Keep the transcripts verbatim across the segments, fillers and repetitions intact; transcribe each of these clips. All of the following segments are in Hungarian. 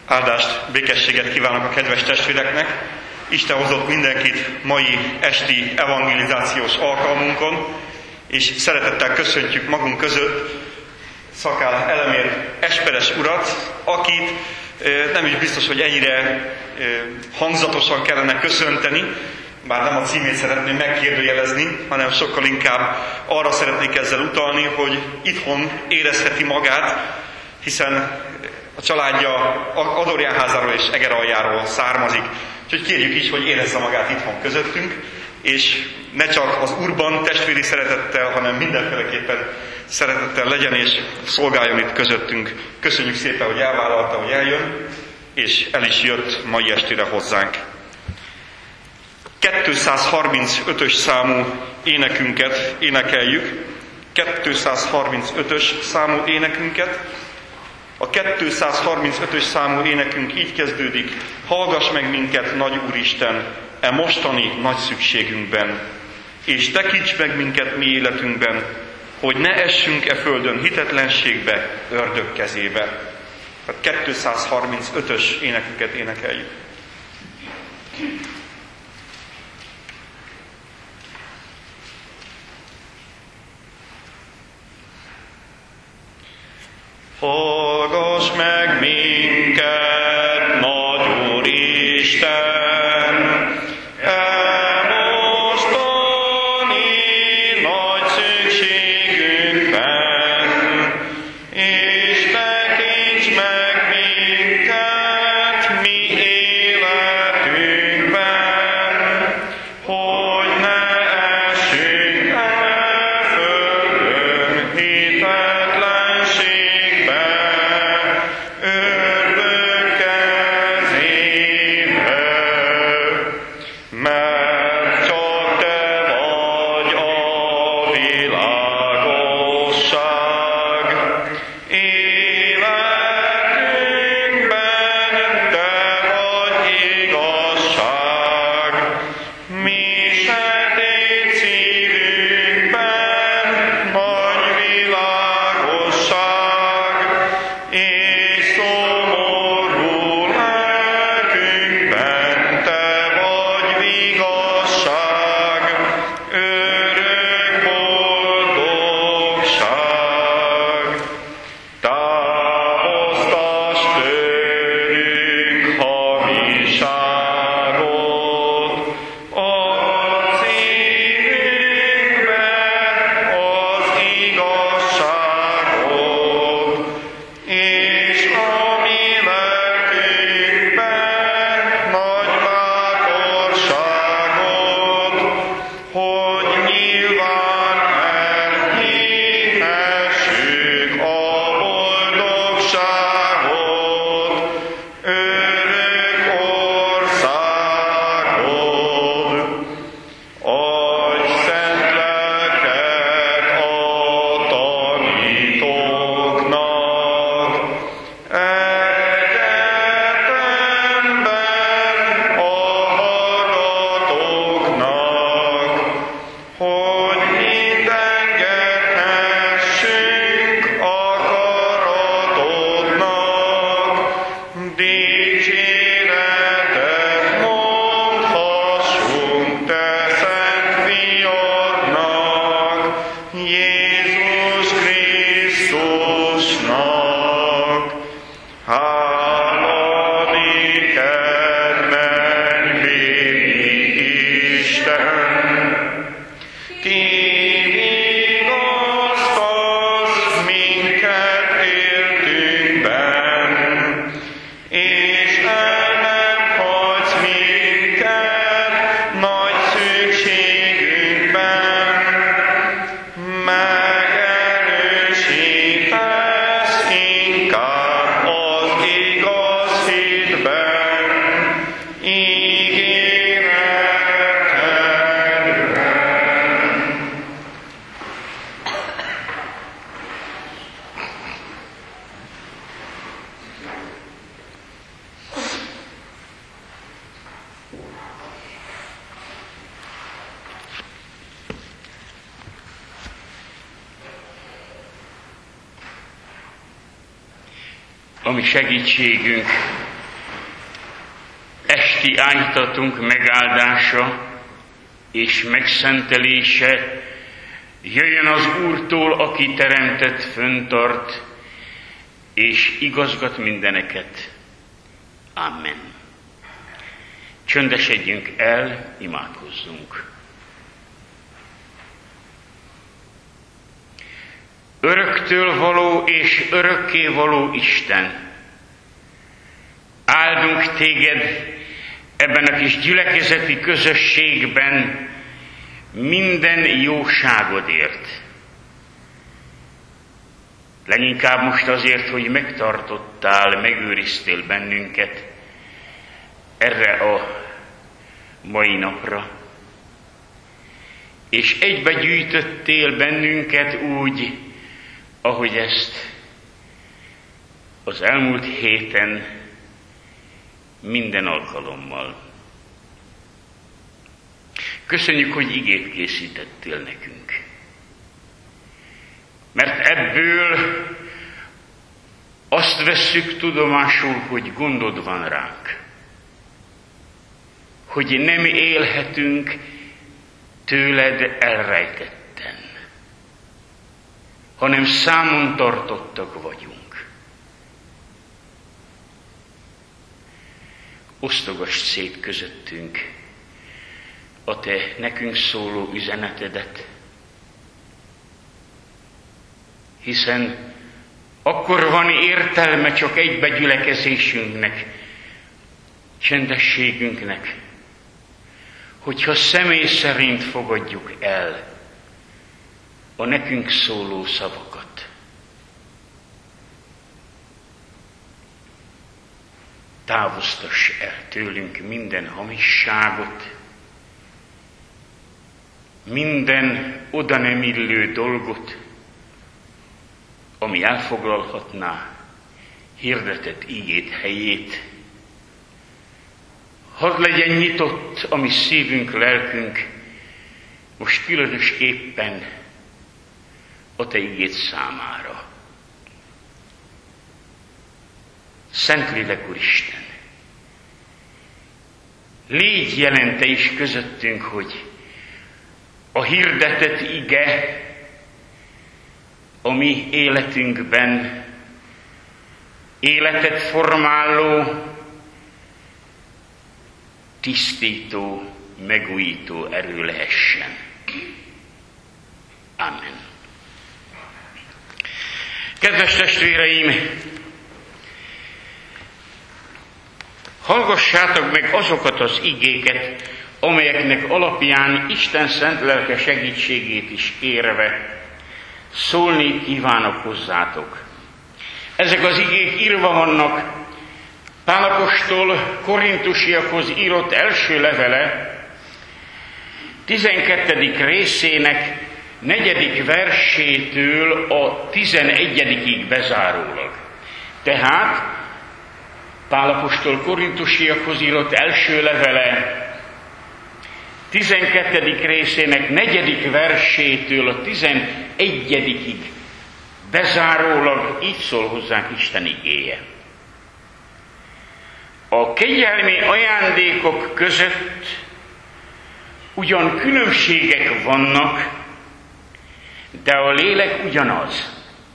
Áldást, békességet kívánok a kedves testvéreknek. Isten hozott mindenkit mai esti evangelizációs alkalmunkon, és szeretettel köszöntjük magunk között Szakál Elemér Esperes urat, akit nem is biztos, hogy ennyire hangzatosan kellene köszönteni, bár nem a címét szeretném megkérdőjelezni, hanem sokkal inkább arra szeretnék ezzel utalni, hogy itthon érezheti magát, hiszen a családja Adorjánházáról és Egeraljáról származik. Úgyhogy kérjük is, hogy érezze magát itthon közöttünk, és ne csak az Úrban testvéri szeretettel, hanem mindenféleképpen szeretettel legyen és szolgáljon itt közöttünk. Köszönjük szépen, hogy elvállalta, hogy eljön, és el is jött mai estére hozzánk. kétszázharmincötös számú énekünket énekeljük. kétszázharmincötös számú énekünket. A kétszázharmincötös számú énekünk így kezdődik: hallgass meg minket, nagy Úristen, e mostani nagy szükségünkben, és tekints meg minket mi életünkben, hogy ne essünk e földön hitetlenségbe, ördög kezébe. A kétszázharmincötös énekünket énekeljük. Hallgass meg minket, nagy Úristen, e mostani nagy szükségünkben, és tekints meg minket mi életünkben, hogy ne essünk el földön hitetlenségbe, ördög kezébe, mert csak te vagy a világosság. Életünkben te vagy igazság, mi sötét szívünkben vagy világosság, és szomorú lelkünkben te vagy vigasság, örök boldogság. Távoztass tőlünk hamiságot, ad szívünkbe az igazságot, és a mi lelkünkben nagy bátorságot, hogy nyilván elhihessük a boldogságot, örök országod. Adj szent lelket a tanítóknak, egyetemben a hallgatóknak, hogy mindengedhessünk akaratodnak, dicséretet mondhassunk te szent fiadnak, Jézus Krisztusnak. Hála néked, mennyei Isten, ki vigasztalsz minket életünkben, és el nem hagysz minket nagy szükségünkben, megerősítesz inkább az igaz hitben, ígéretedben. ami segítségünk, esti áhítatunk megáldása és megszentelése jöjjön az Úrtól, aki teremtett, fönntart és igazgat mindeneket. Amen. Csöndesedjünk el, imádkozzunk. Öröktől való és örökké való Isten, áldunk téged ebben a kis gyülekezeti közösségben minden jóságodért. Leginkább most azért, hogy megtartottál, megőriztél bennünket erre a mai napra, és egybe gyűjtöttél bennünket úgy, ahogy ezt az elmúlt héten minden alkalommal. Köszönjük, hogy igét készítettél nekünk. Mert ebből azt vesszük tudomásul, hogy gondod van ránk. Hogy nem élhetünk tőled elrejtetten, hanem számon tartottak vagyunk. Osztogass szét közöttünk a te nekünk szóló üzenetedet, hiszen akkor van értelme csak egybegyülekezésünknek, csendességünknek, hogyha személy szerint fogadjuk el a nekünk szóló szavakat. Távoztass el tőlünk minden hamisságot, minden oda nem illő dolgot, ami elfoglalhatná hirdetett ígét helyét. Hadd legyen nyitott a mi szívünk, lelkünk, most különösképpen a te ígéd számára. Szentlélek Úristen, légy jelente is közöttünk, hogy a hirdetett ige a mi életünkben életet formáló, tisztító, megújító erő lehessen. Amen. Kedves testvéreim, hallgassátok meg azokat az igéket, amelyeknek alapján Isten szent lelke segítségét is kérve szólni kívánok hozzátok. Ezek az igék írva vannak Pál apostol korintusiakhoz írott első levele tizenkettedik részének negyedik versétől a tizenegyedikig bezárólag. Tehát Pál apostol korintusiakhoz írott első levele tizenkettedik részének negyedik versétől a tizenegyedikig bezárólag így szól hozzánk Isten igéje. A kegyelmi ajándékok között ugyan különbségek vannak, de a lélek ugyanaz.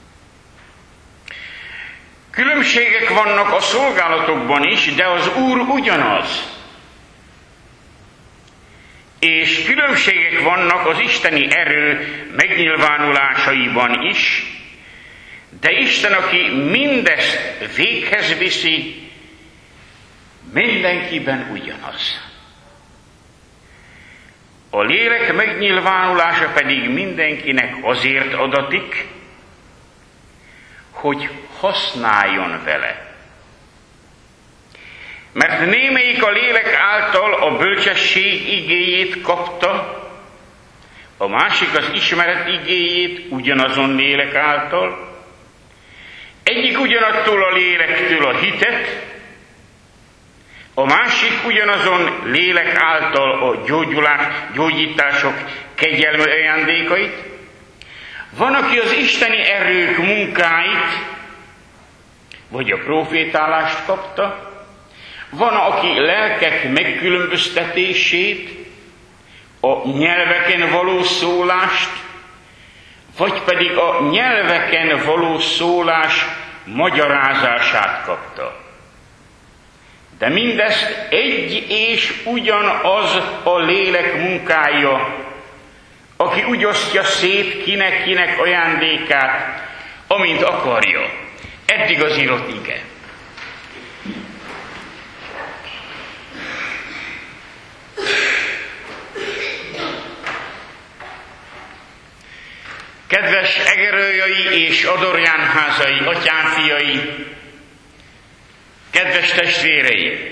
Különbségek vannak a szolgálatokban is, de az Úr ugyanaz. És különbségek vannak az isteni erő megnyilvánulásaiban is, de Isten, aki mindezt véghez viszi, mindenkiben ugyanaz. A lélek megnyilvánulása pedig mindenkinek azért adatik, hogy használjon vele. Mert némelyik a lélek által a bölcsesség igéjét kapta, a másik az ismeret igéjét ugyanazon lélek által, egyik ugyanattól a lélektől a hitet, a másik ugyanazon lélek által a gyógyulás, gyógyítások kegyelmi ajándékait, van, aki az isteni erők munkáit, vagy a profétálást kapta, van, aki lelkek megkülönböztetését, a nyelveken való szólást, vagy pedig a nyelveken való szólás magyarázását kapta. De mindezt egy és ugyanaz a lélek munkája, aki úgy osztja szét kinek-kinek ajándékát, amint akarja. Eddig az írott ige. Kedves egerőjai és adorjánházai, atyánfiai, kedves testvérei!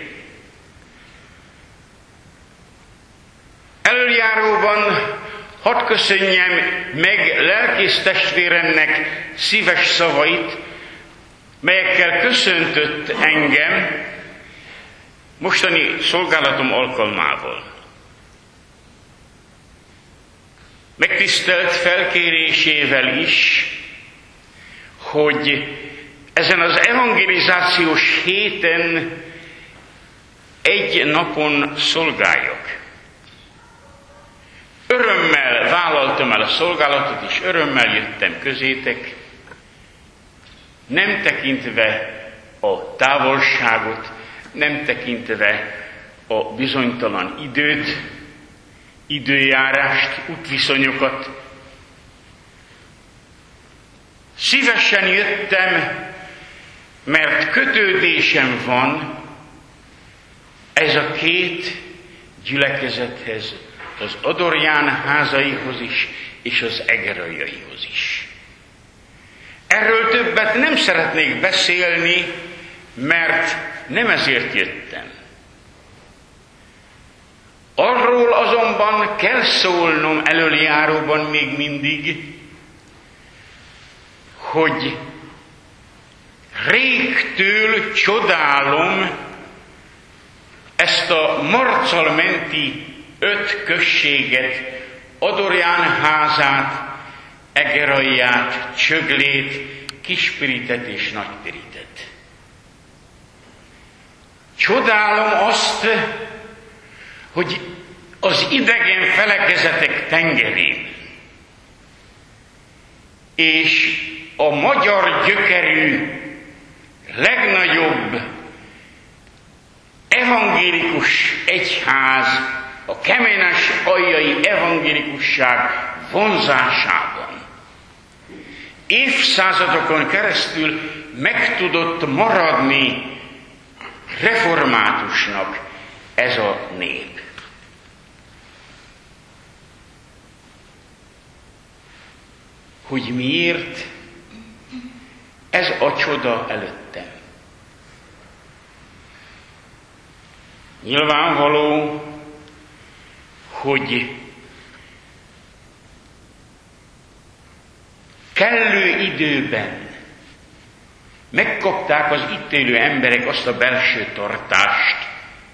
Elöljáróban hadd köszönjem meg lelkész testvéremnek szíves szavait, melyekkel köszöntött engem mostani szolgálatom alkalmával. Megtisztelt felkérésével is, hogy ezen az evangelizációs héten egy napon szolgáljak. Örömmel vállaltam el a szolgálatot, és örömmel jöttem közétek, nem tekintve a távolságot, nem tekintve a bizonytalan időt, időjárást, útviszonyokat. Szívesen jöttem, mert kötődésem van ez a két gyülekezethez, az Adorján házaihoz is, és az egeröljaihoz is. Erről többet nem szeretnék beszélni, mert nem ezért jöttem. Arról azonban kell szólnom elöljáróban még mindig, hogy régtől csodálom ezt a Marcal menti öt községet, Adorján házát, Egeralját, Csöglét, Kispiritet és Nagypiritet. Csodálom azt, hogy az idegen felekezetek tengerén és a magyar gyökerű legnagyobb evangélikus egyház, a Kemenes aljai evangélikusság vonzásában évszázadokon keresztül meg tudott maradni reformátusnak ez a nép. Hogy miért ez a csoda előttem? Nyilvánvaló, hogy kellő időben megkapták az itt élő emberek azt a belső tartást,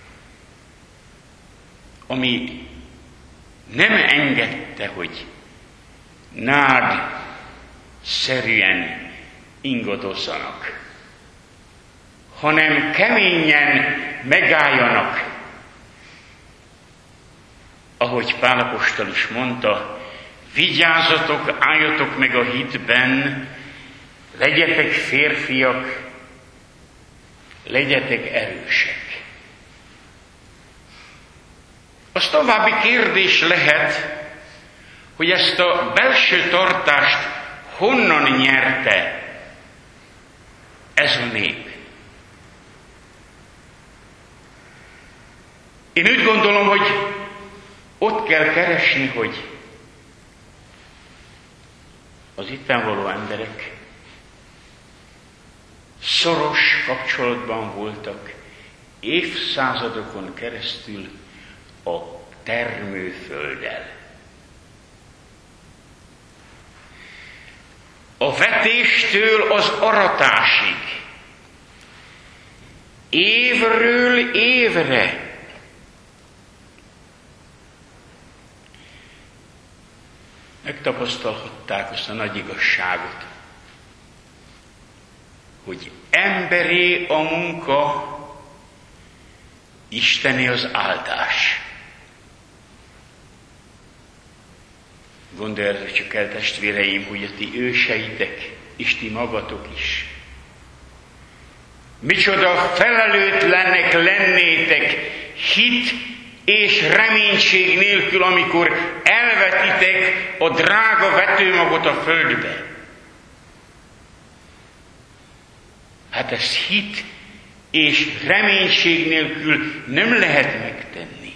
ami nem engedte, hogy nád szerűen ingadozzanak, hanem keményen megálljanak, ahogy Pál apostol is mondta, vigyázzatok, álljatok meg a hitben, legyetek férfiak, legyetek erősek. Az további kérdés lehet, hogy ezt a belső tartást honnan nyerte ez a nép. Én úgy gondolom, hogy ott kell keresni, hogy az itten való emberek szoros kapcsolatban voltak évszázadokon keresztül a termőfölddel. A vetéstől az aratásig, évről évre megtapasztalhatták azt a nagy igazságot, hogy emberé a munka, Isteni az áldás. Gondoljatok csak el, testvéreim, hogy a ti őseitek, és ti magatok is. Micsoda felelőtlenek lennétek hit és reménység nélkül, amikor elvetitek a drága vetőmagot a földbe. Hát ezt hit és reménység nélkül nem lehet megtenni.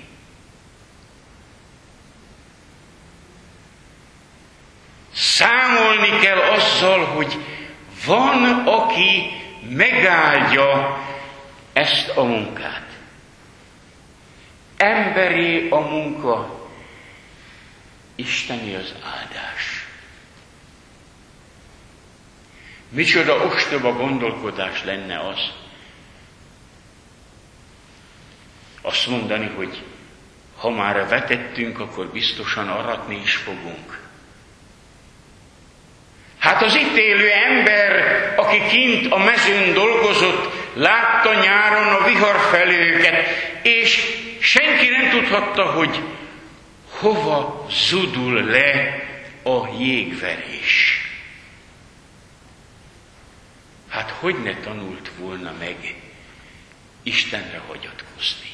Számolni kell azzal, hogy van, aki megáldja ezt a munkát. Emberi a munka, isteni az áldás. Micsoda ostoba gondolkodás lenne az, azt mondani, hogy ha már vetettünk, akkor biztosan aratni is fogunk. Hát az itt élő ember, aki kint a mezőn dolgozott, látta nyáron a viharfelőket, és senki nem tudhatta, hogy hova zudul le a jégverés. Hát hogy ne tanult volna meg Istenre hagyatkozni?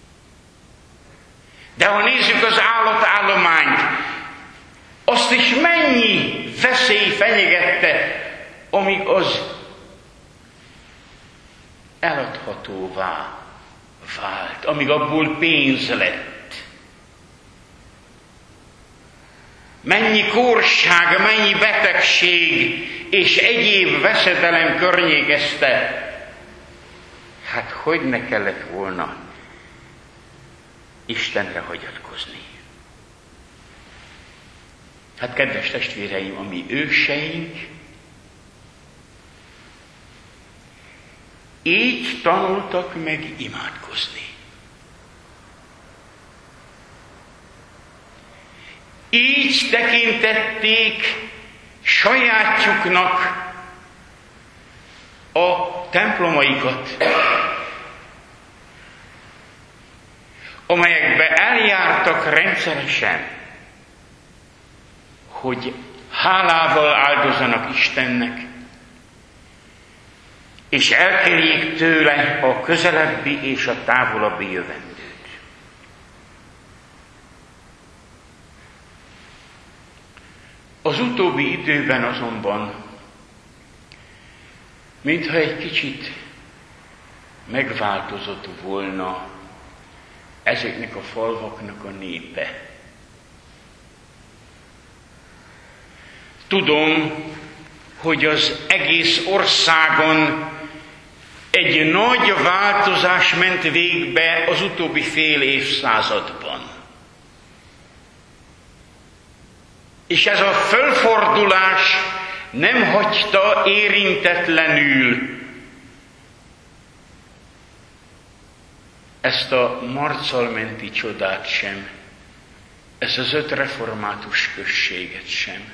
De ha nézzük az állatállományt, azt is mennyi veszély fenyegette, amíg az eladhatóvá vált, amíg abból pénz lett. Mennyi kórság, mennyi betegség és egyéb veszedelem környékezte. Hát hogy ne kellett volna Istenre hagyatkozni? Hát kedves testvéreim, a mi őseink így tanultak meg imádkozni. Így tekintették sajátjuknak a templomaikat, amelyekbe eljártak rendszeresen, hogy hálával áldozanak Istennek, és elkerüljék tőle a közelebbi és a távolabbi jövendőt. Az utóbbi időben azonban, mintha egy kicsit megváltozott volna ezeknek a falvaknak a népe. Tudom, hogy az egész országon egy nagy változás ment végbe az utóbbi fél évszázadban. És ez a fölfordulás nem hagyta érintetlenül ezt a marcalmenti csodát sem, ezt az öt református községet sem.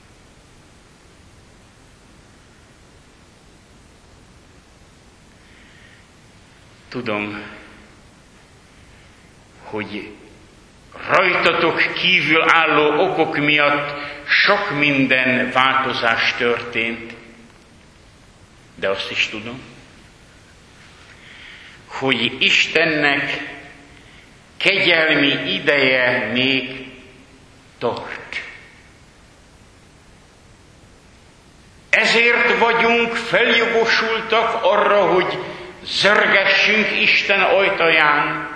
Tudom, hogy rajtatok kívül álló okok miatt sok minden változás történt, de azt is tudom, hogy Istennek kegyelmi ideje még tart. Ezért vagyunk feljogosultak arra, hogy zörgessünk Isten ajtaján,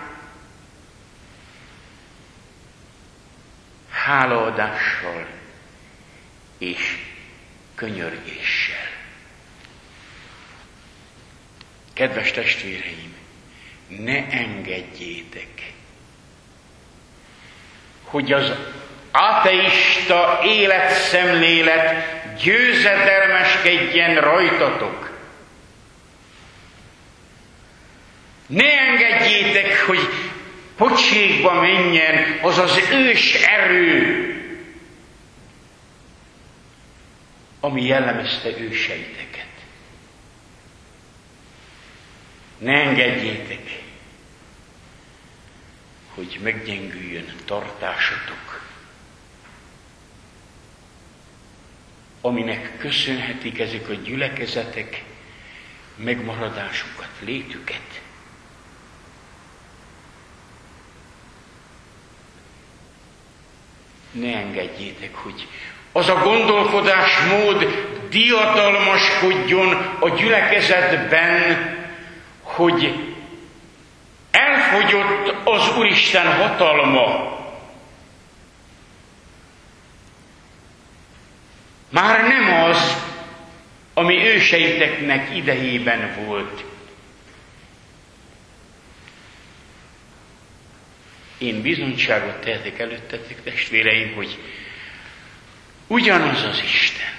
hálaadással és könyörgéssel. Kedves testvéreim, ne engedjétek, hogy az ateista életszemlélet győzedelmeskedjen rajtatok. Ne engedjétek, hogy pocsékba menjen az az ős erő, ami jellemezte őseiteket. Ne engedjétek, hogy meggyengüljön tartásatok, aminek köszönhetik ezek a gyülekezetek megmaradásukat, létüket. Ne engedjétek, hogy az a gondolkodásmód diadalmaskodjon a gyülekezetben, hogy elfogyott az Úristen hatalma. Már nem az, ami őseiteknek idejében volt. Én bizonyságot tehetek előttetek, testvéreim, hogy ugyanaz az Isten.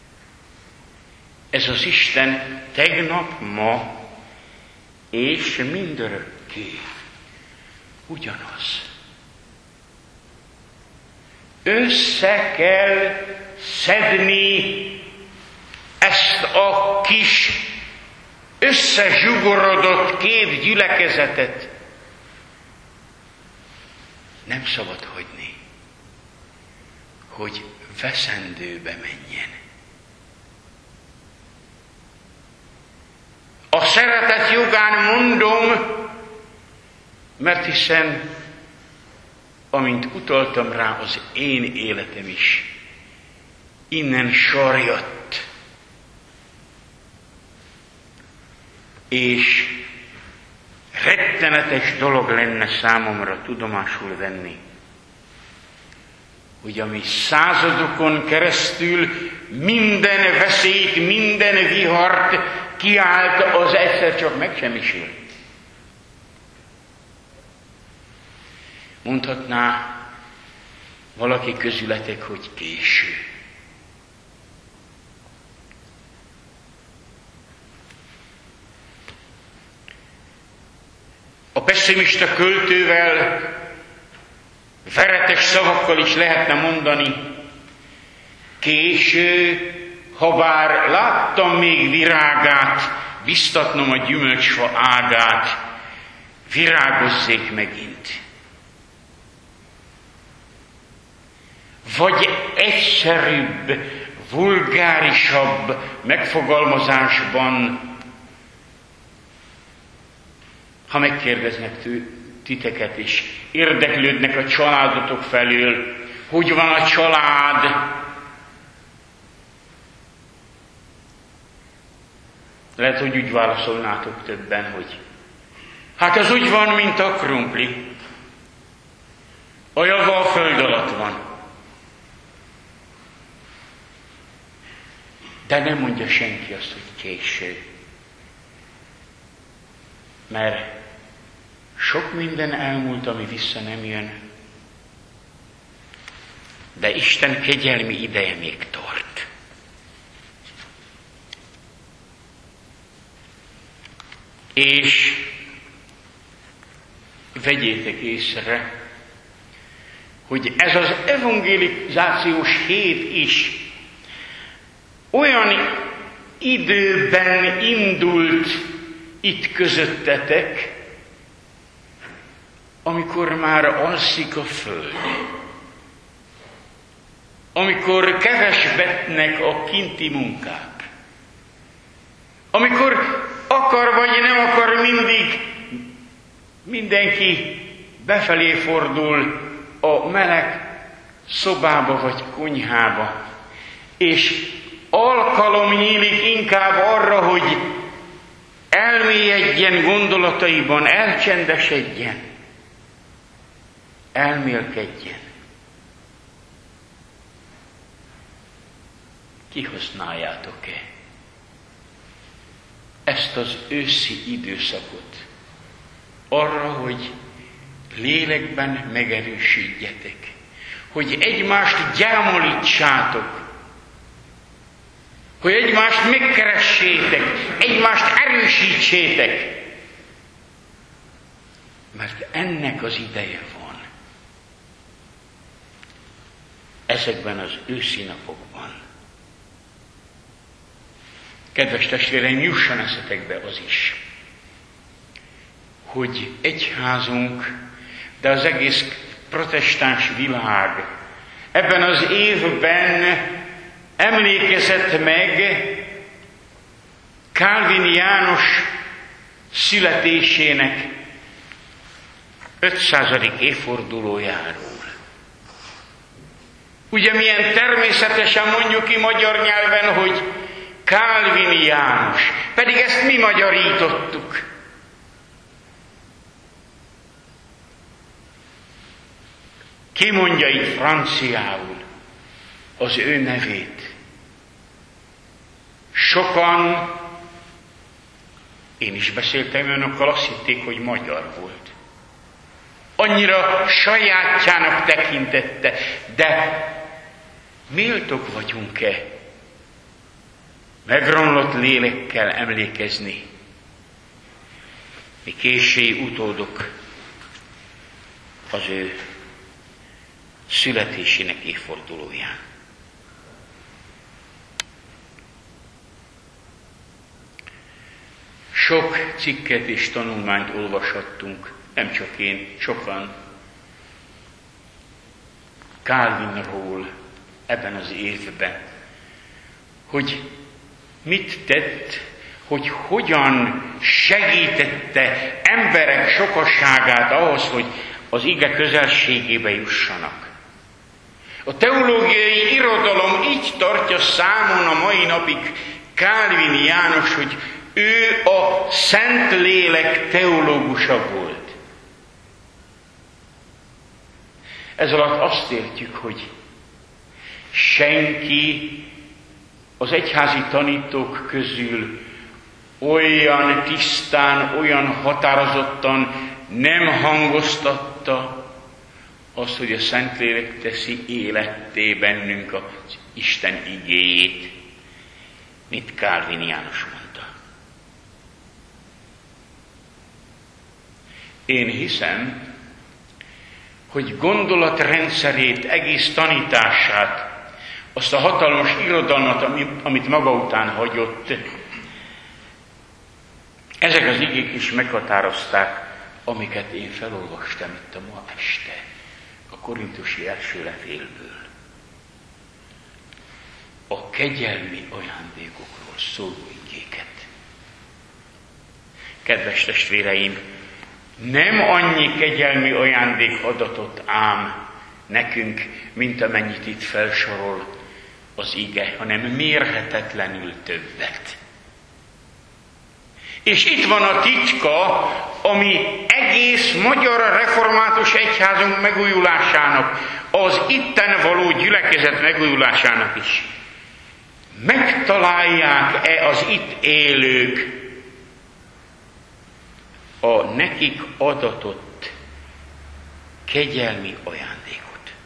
Ez az Isten tegnap, ma és mindörökké ugyanaz. Össze kell szedni ezt a kis összezsugorodott két gyülekezetet. Nem szabad hagyni, hogy veszendőbe menjen. A szeretet jogán mondom, mert hiszen, amint utaltam rá, az én életem is innen sarjadt. És rettenetes dolog lenne számomra tudomásul venni, hogy ami századokon keresztül minden veszélyt, minden vihart kiállt, az egyszer csak megsemmisül. Mondhatná valaki közületek, hogy késő. A pesszimista költővel veretes szavakkal is lehetne mondani, késő, habár láttam még virágát, biztatnom a gyümölcsfa ágát, virágozzék megint. Vagy egyszerűbb, vulgárisabb megfogalmazásban, ha megkérdeznek tő, titeket és érdeklődnek a családotok felől, hogy van a család, lehet, hogy úgy válaszolnátok többen, hogy hát az úgy van, mint a krumpli. A java a föld alatt van. De nem mondja senki azt, hogy késő. Mert sok minden elmúlt, ami vissza nem jön. De Isten kegyelmi ideje még tart. És vegyétek észre, hogy ez az evangelizációs hét is olyan időben indult itt közöttetek, amikor már alszik a föld, amikor kevesbetnek a kinti munkák, amikor akar vagy nem akar, mindig mindenki befelé fordul a meleg szobába vagy konyhába, és alkalom nyílik inkább arra, hogy elmélyedjen gondolataiban, elcsendesedjen, elmélkedjen. Kihasználjátok-e ezt az őszi időszakot arra, hogy lélekben megerősödjetek, hogy egymást gyámolítsátok, hogy egymást megkeressétek, egymást erősítsétek, mert ennek az ideje van. Ezekben az őszi napokban. Kedves testvéreim, jusson eszetekbe az is, hogy egyházunk de az egész protestáns világ ebben az évben emlékezett meg Calvin János születésének ötszázadik évfordulójáról. Ugye milyen természetesen mondjuk ki magyar nyelven, hogy Calvin János, pedig ezt mi magyarítottuk. Ki mondja itt franciául az ő nevét? Sokan, én is beszéltem önökkel, azt hitték, hogy magyar volt. Annyira sajátjának tekintette, de méltók vagyunk-e megromlott lélekkel emlékezni mi késői utódok az ő születésének évfordulóján. Sok cikket és tanulmányt olvashattunk, nem csak én, sokan, Calvinról ebben az évben, hogy mit tett, hogy hogyan segítette emberek sokasságát ahhoz, hogy az ige közelségébe jussanak. A teológiai irodalom így tartja számon a mai napig Calvin János, hogy ő a Szentlélek teológusa volt. Ez alatt azt értjük, hogy senki az egyházi tanítók közül olyan tisztán, olyan határozottan nem hangoztatta azt, hogy a Szentlélek teszi életté bennünk az Isten igéjét, mint Calvin János mondta. Én hiszem, hogy gondolatrendszerét, egész tanítását, azt a hatalmas irodalmat, amit maga után hagyott, ezek az igék is meghatározták, amiket én felolvastam itt a ma este, a korintusi első levélből. A kegyelmi ajándékokról szóló igéket. Kedves testvéreim, nem annyi kegyelmi ajándék adatot ám nekünk, mint amennyit itt felsorol az ige, hanem mérhetetlenül többet. És itt van a titka, ami egész magyar református egyházunk megújulásának, az itten való gyülekezet megújulásának is. Megtalálják-e az itt élők a nekik adatott kegyelmi ajándékot?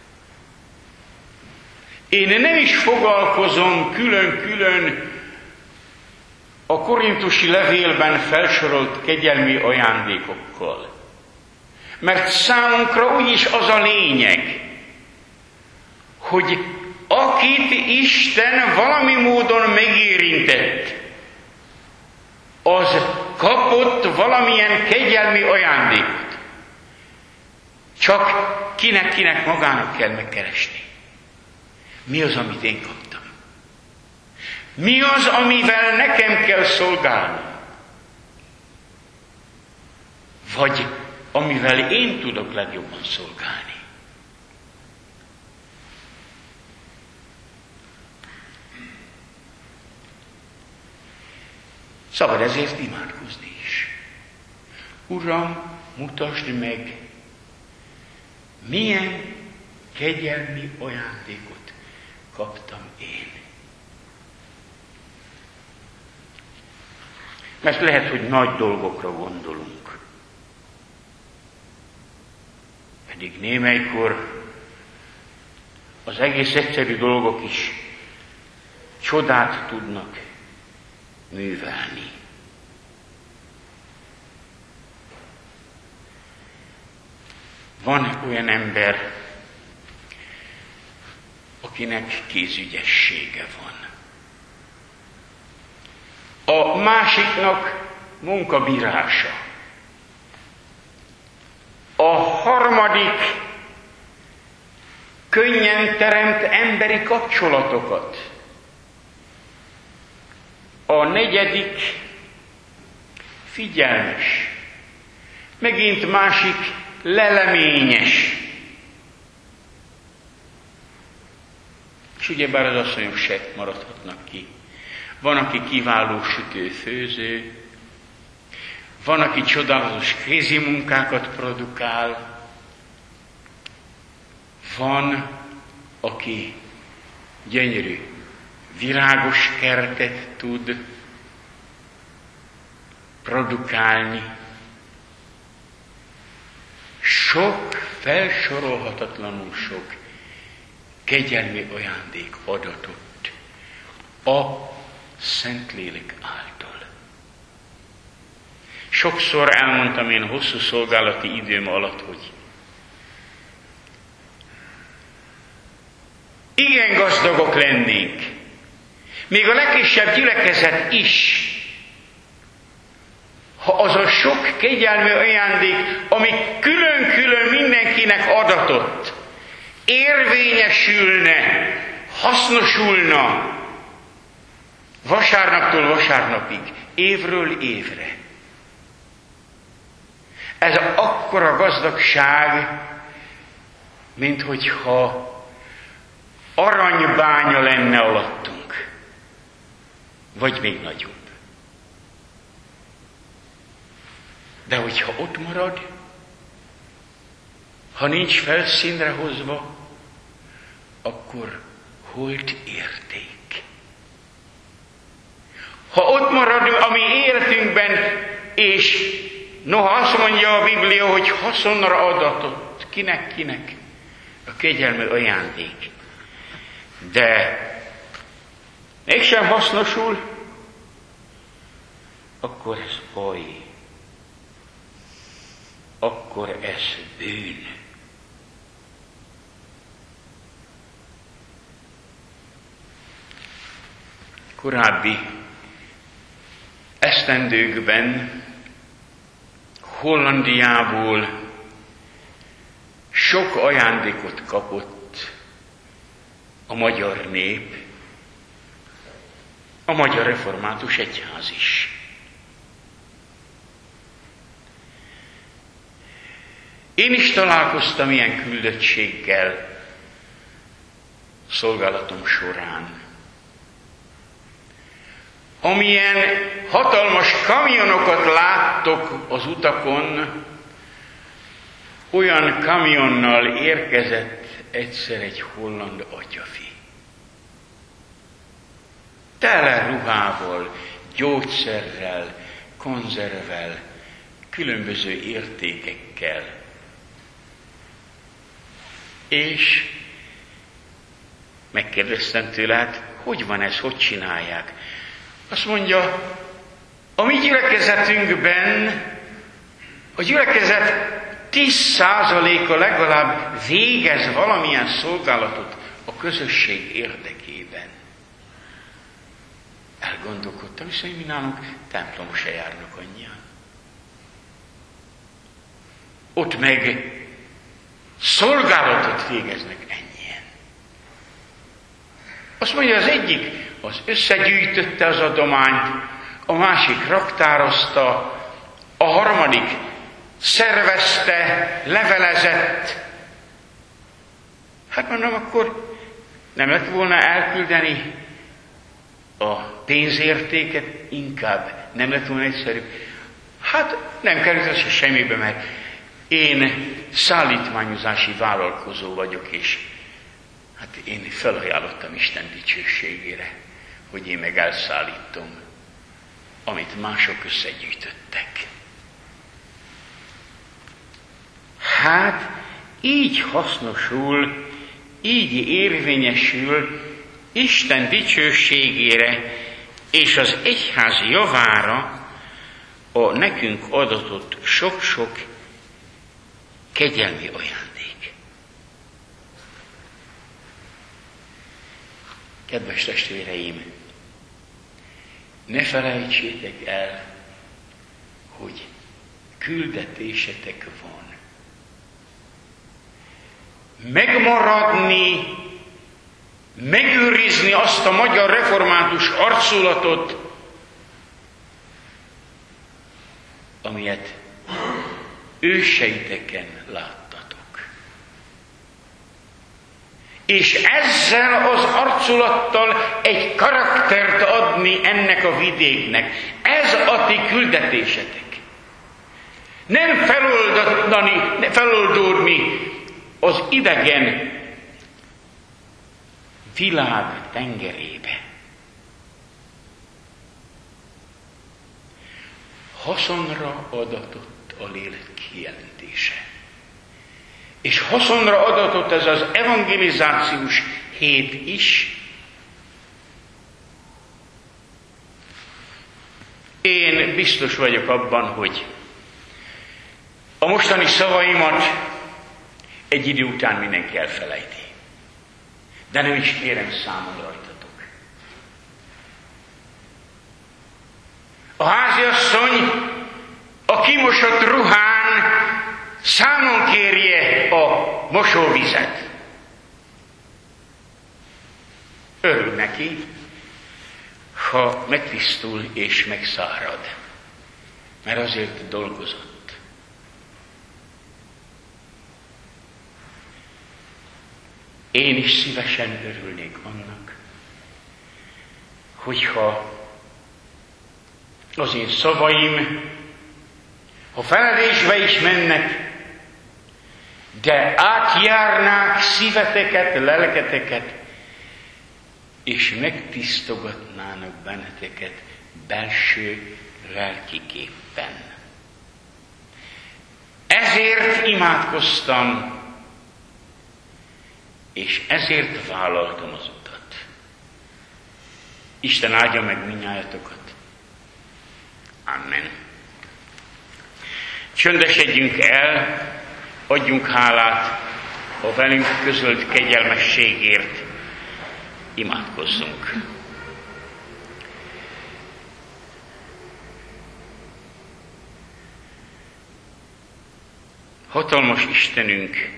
Én nem is foglalkozom külön-külön a korintusi levélben felsorolt kegyelmi ajándékokkal. Mert számunkra úgyis az a lényeg, hogy akit Isten valami módon megérintett, az kapott valamilyen kegyelmi ajándékot. Csak kinek-kinek magának kell megkeresni. Mi az, amit én kaptam? Mi az, amivel nekem kell szolgálni? Vagy amivel én tudok legjobban szolgálni? Szabad ezért imádkozni is. Uram, mutasd meg, milyen kegyelmi ajándékot kaptam én. Mert lehet, hogy nagy dolgokra gondolunk. Pedig némelykor az egész egyszerű dolgok is csodát tudnak művelni. Van olyan ember, akinek kézügyessége van. A másiknak munkabírása. A harmadik harmadik, könnyen teremt emberi kapcsolatokat. A negyedik, figyelmes. Megint másik, leleményes. És ugyebár az asszonyok se maradhatnak ki. Van, aki kiváló sütő-főző, van, aki csodálatos kézi munkákat produkál, van, aki gyönyörű, virágos kertet tud produkálni. Sok, felsorolhatatlanul sok kegyelmi ajándék adatott a Szentlélek által. Sokszor elmondtam én hosszú szolgálati időm alatt, hogy igen gazdagok lennénk, még a legkisebb gyülekezet is, ha az a sok kegyelmi ajándék, ami külön-külön mindenkinek adatott, érvényesülne, hasznosulna vasárnaptól vasárnapig, évről évre. Ez akkora gazdagság, mint hogyha aranybánya lenne alattunk, vagy még nagyobb. De hogyha ott marad, ha nincs felszínre hozva, akkor holt érték. Ha ott marad a mi életünkben, és noha azt mondja a Biblia, hogy haszonra adatott, kinek-kinek a kegyelmi ajándék, de mégsem hasznosul, akkor ez baj, akkor ez bűn. Korábbi esztendőkben Hollandiából sok ajándékot kapott a magyar nép, a Magyar Református Egyház is. Én is találkoztam ilyen küldöttséggel szolgálatom során. Amilyen hatalmas kamionokat láttok az utakon, olyan kamionnal érkezett egyszer egy holland atyafi. Tele ruhával, gyógyszerrel, konzervvel, különböző értékekkel. És megkérdeztem tőle, hát hogy van ez, hogy csinálják? Azt mondja, a mi gyülekezetünkben a gyülekezet tíz százaléka legalább végez valamilyen szolgálatot a közösség érdekében. Elgondolkodtam, és hogy mi nálunk templomba se járnak annyian. Ott meg szolgálatot végeznek ennyien. Azt mondja, az egyik az összegyűjtötte az adományt, a másik raktározta, a harmadik szervezte, levelezett. Hát mondom, akkor nem lett volna elküldeni a pénzértéket, inkább nem lett volna egyszerű. Hát nem került az se semmibe, mert én szállítmányozási vállalkozó vagyok, és hát én felajánlottam Isten dicsőségére, hogy én meg elszállítom, amit mások összegyűjtöttek. Hát így hasznosul, így érvényesül Isten dicsőségére és az egyház javára a nekünk adatott sok-sok kegyelmi ajándék. Kedves testvéreim, ne felejtsétek el, hogy küldetésetek van. megmaradni, megőrizni azt a magyar református arculatot, amilyet őseiteken láttatok. És ezzel az arculattal egy karaktert adni ennek a vidéknek. Ez a ti küldetésetek. Nem feloldani, feloldódni az idegen világ tengerébe. Haszonra adatott a lélek kijelentése. És haszonra adatott ez az evangelizációs hét is. Én biztos vagyok abban, hogy a mostani szavaimat egy idő után mindenki elfelejti. De nem is kérem számon rajtatok. A háziasszony a kimosott ruhán számon kérje a mosóvizet. Örül neki, ha megtisztul és megszárad, mert azért dolgozott. Én is szívesen örülnék annak, hogyha az én szavaim, ha feledésbe is mennek, de átjárnák szíveteket, lelketeket, és megtisztogatnának benneteket belső lelkiképpen. Ezért imádkoztam, és ezért vállaltam az utat. Isten áldja meg mindnyájatokat. Amen. Csöndesedjünk el, adjunk hálát a velünk közölt kegyelmességért. Imádkozzunk. Hatalmas Istenünk,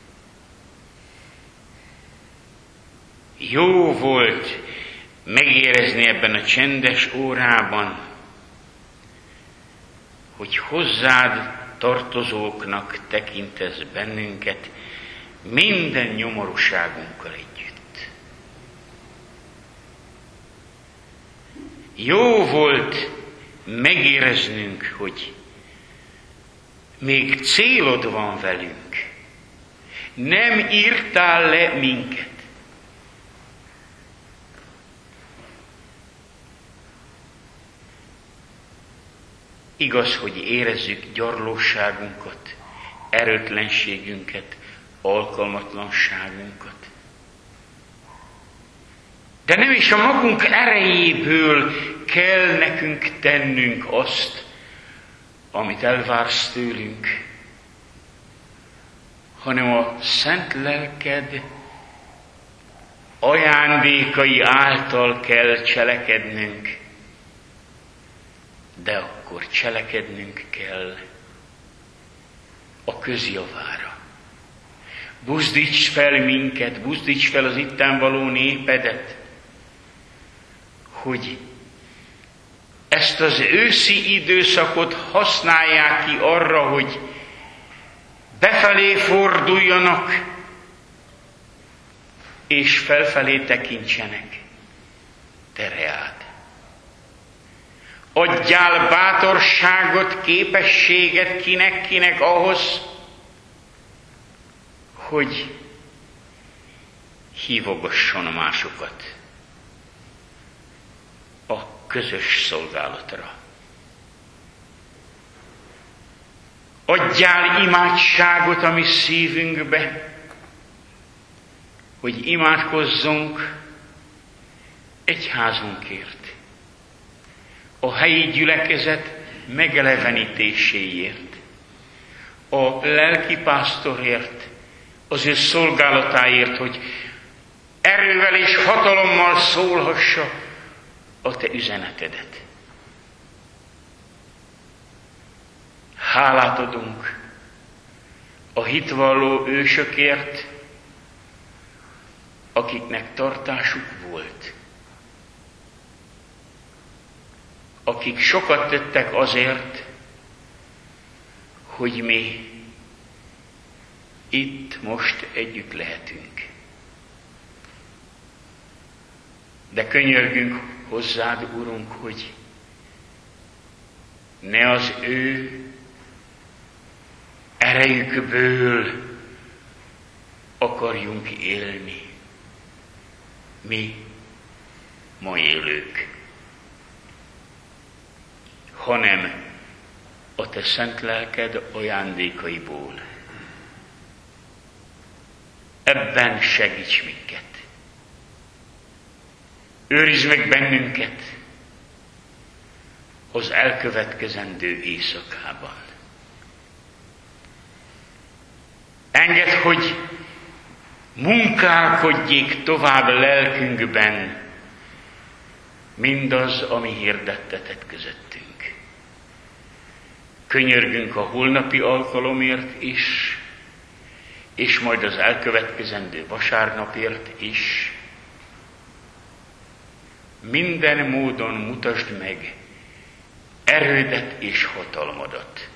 jó volt megérezni ebben a csendes órában, hogy hozzád tartozóknak tekintesz bennünket minden nyomorúságunkkal együtt. Jó volt megéreznünk, hogy még célod van velünk. Nem írtál le minket. Igaz, hogy érezzük gyarlóságunkat, erőtlenségünket, alkalmatlanságunkat. De nem is a magunk erejéből kell nekünk tennünk azt, amit elvársz tőlünk, hanem a szent lelked ajándékai által kell cselekednünk, de akkor cselekednünk kell a közjavára. Buzdíts fel minket, buzdíts fel az itten való népedet, hogy ezt az őszi időszakot használják ki arra, hogy befelé forduljanak, és felfelé tekintsenek te reád. Adjál bátorságot, képességet kinek-kinek ahhoz, hogy hívogasson másokat a közös szolgálatra. Adjál imádságot a mi szívünkbe, hogy imádkozzunk egyházunkért, a helyi gyülekezet megelevenítéséért, a lelkipásztorért, az ő szolgálatáért, hogy erővel és hatalommal szólhassa a te üzenetedet. Hálát adunk a hitvalló ősökért, akiknek tartásuk volt, akik sokat tettek azért, hogy mi itt most együtt lehetünk. De könyörgünk hozzád, Urunk, hogy ne az ő erejükből akarjunk élni, mi ma élők, hanem a te szent lelked ajándékaiból. Ebben segíts minket. Őrizd meg bennünket az elkövetkezendő éjszakában. Engedd, hogy munkálkodjék tovább lelkünkben mindaz, ami hirdettetett közöttünk. Könyörgünk a holnapi alkalomért is, és majd az elkövetkezendő vasárnapért is. Minden módon mutasd meg erődet és hatalmadat,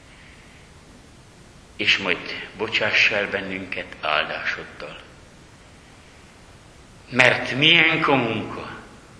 és majd bocsáss el bennünket áldásoddal. Mert miénk a munka,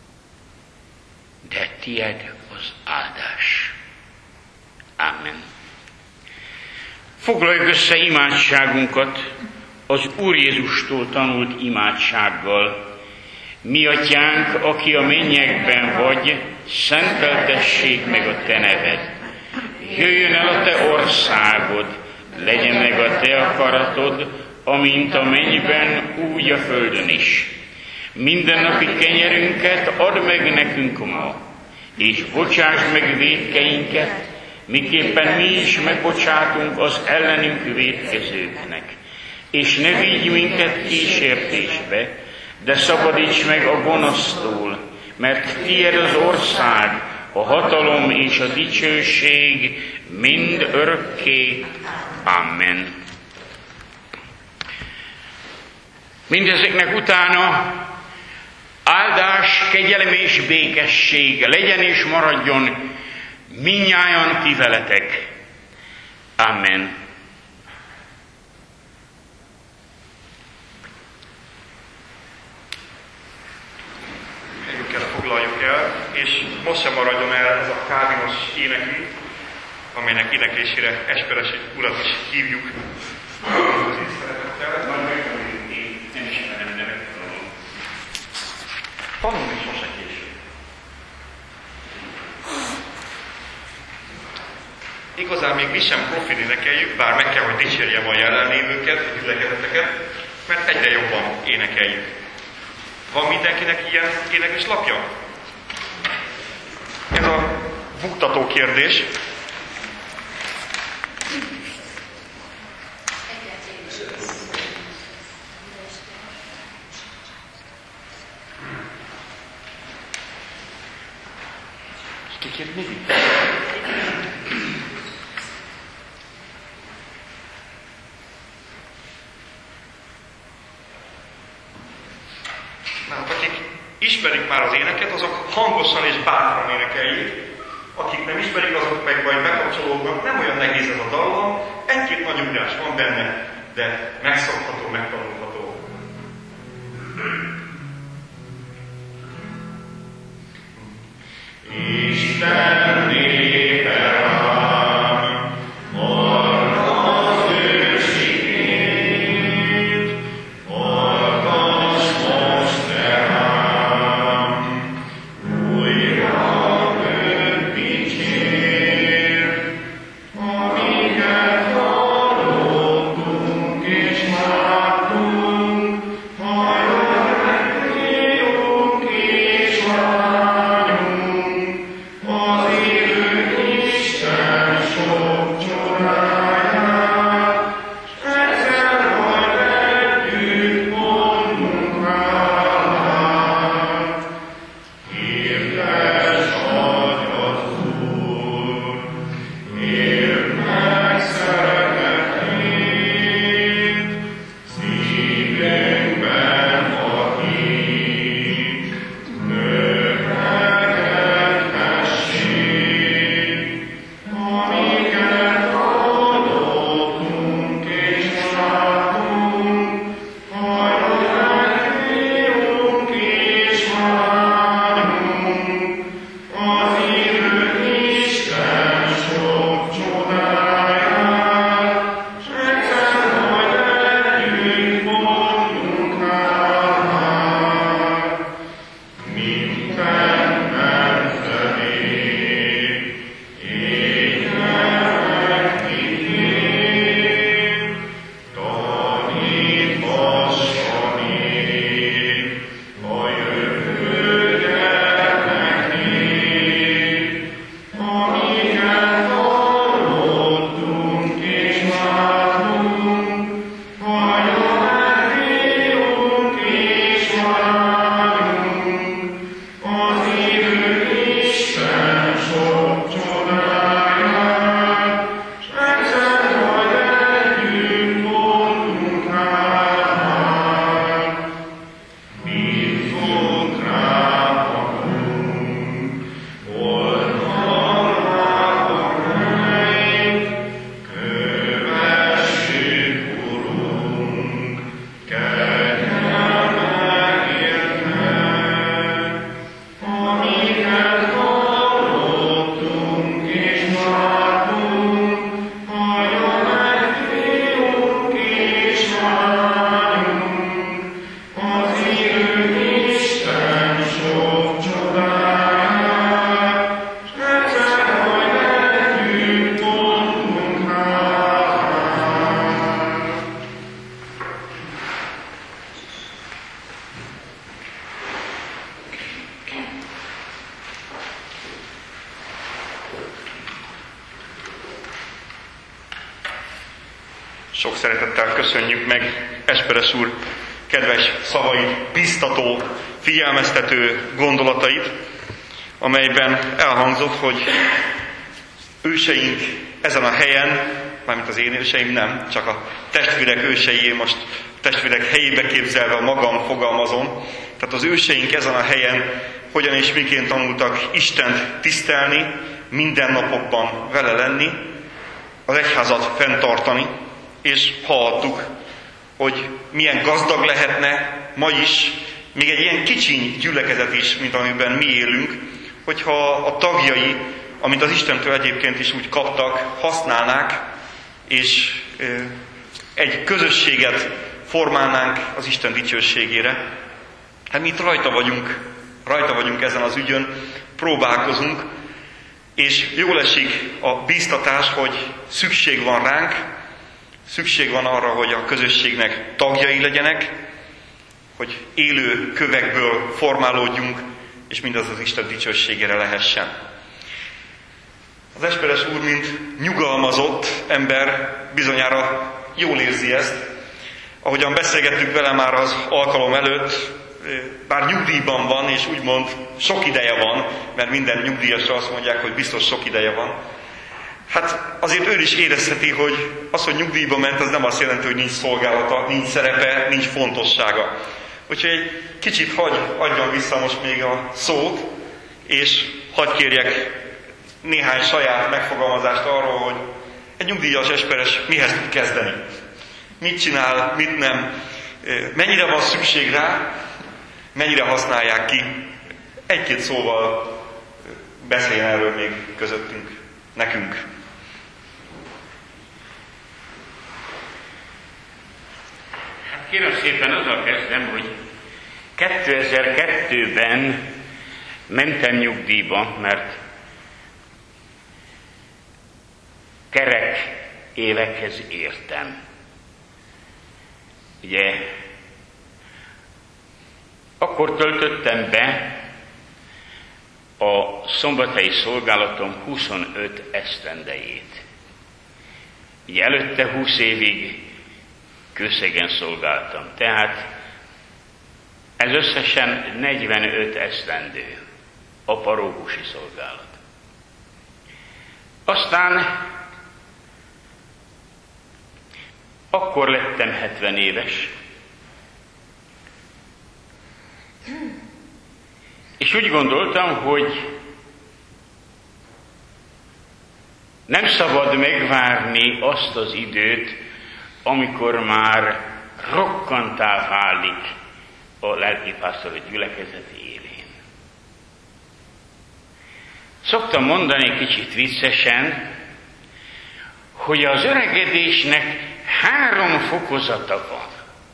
de tied az áldás. Amen. Foglaljuk össze imádságunkat az Úr Jézustól tanult imádsággal. Mi atyánk, aki a mennyekben vagy, szenteltessék meg a te neved. Jöjjön el a te országod, legyen meg a te akaratod, amint a mennyben, úgy a földön is. Mindennapi kenyerünket add meg nekünk ma, és bocsásd meg vétkeinket, miképpen mi is megbocsátunk az ellenünk vétkezőknek. És ne vigy minket kísértésbe, de szabadíts meg a gonosztól, mert tiéd az ország, a hatalom és a dicsőség mind örökké. Amen. Mindezeknek utána áldás, kegyelem és békesség legyen és maradjon mindnyájan ti veletek. Amen. Helyünket foglaljuk el, és most sem maradjon el ez a Kálvinos énekünk, amelynek éneklésére Esperes urat is hívjuk. Én ismerem nevet. Tanulni sose késő. Igazán még mi sem profil énekeljük, bár meg kell, hogy dicsérjem a jelenlévőket, a gyülekezeteket, mert egyre jobban énekeljük. Van mindenkinek ilyen énekes lapja? Ez a buktató kérdés. Kikért még itt? Na, akik ismerik már az éneket, azok hangosan és bátran énekeljék. Akik nem ismerik, azok meg majd bekapcsolódnak. Nem olyan nehéz ez a dallam, egy-két nagy ugrás van benne, de megszokható, megtanulható. Isten népe rám, marad őszintét, hallgass most te rám, újra őt dicsér, amiket hallottunk és láttunk, hallgass megnézünk és várjunk. Az élő Sok szeretettel köszönjük meg Esperes úr kedves szavait, biztató, figyelmeztető gondolatait, amelyben elhangzott, hogy őseink ezen a helyen, mármint az én őseim nem, csak a testvérek ősei, most a testvérek helyébe képzelve a magam fogalmazom, tehát az őseink ezen a helyen hogyan és miként tanultak Istent tisztelni, mindennapokban vele lenni, az egyházat fenntartani, és hallottuk, hogy milyen gazdag lehetne ma is, még egy ilyen kicsiny gyülekezet is, mint amiben mi élünk, hogyha a tagjai, amit az Istentől egyébként is úgy kaptak, használnák, és egy közösséget formálnánk az Isten dicsőségére. Hát mi itt rajta vagyunk, rajta vagyunk ezen az ügyön, próbálkozunk, és jól esik a bíztatás, hogy szükség van ránk, szükség van arra, hogy a közösségnek tagjai legyenek, hogy élő kövekből formálódjunk, és mindaz az Isten dicsőségére lehessen. Az Esperes úr, mint nyugalmazott ember, bizonyára jól érzi ezt. Ahogyan beszélgettük vele már az alkalom előtt, bár nyugdíjban van, és úgymond sok ideje van, mert minden nyugdíjasra azt mondják, hogy biztos sok ideje van. Hát azért ő is érezheti, hogy az, hogy nyugdíjba ment, az nem azt jelenti, hogy nincs szolgálata, nincs szerepe, nincs fontossága. Úgyhogy egy kicsit hagy adjam vissza most még a szót, és hagy kérjek néhány saját megfogalmazást arról, hogy egy nyugdíjas esperes mihez tud kezdeni. Mit csinál, mit nem, mennyire van szükség rá, mennyire használják ki. Egy-két szóval beszéljen erről még közöttünk, nekünk. Hát kérem szépen, azzal kezdem, hogy kétezer-kettőben mentem nyugdíjba, mert kerek évekhez értem. Ugye, akkor töltöttem be a szombathelyi szolgálatom huszonöt esztendejét. Ugye előtte húsz évig Kőszegen szolgáltam, tehát ez összesen negyvenöt esztendő a parókusi szolgálat. Aztán akkor lettem hetven éves, és úgy gondoltam, hogy nem szabad megvárni azt az időt, amikor már rokkantá válik a lelkipásztori gyülekezet élén. Szoktam mondani kicsit viccesen, hogy az öregedésnek három fokozata van.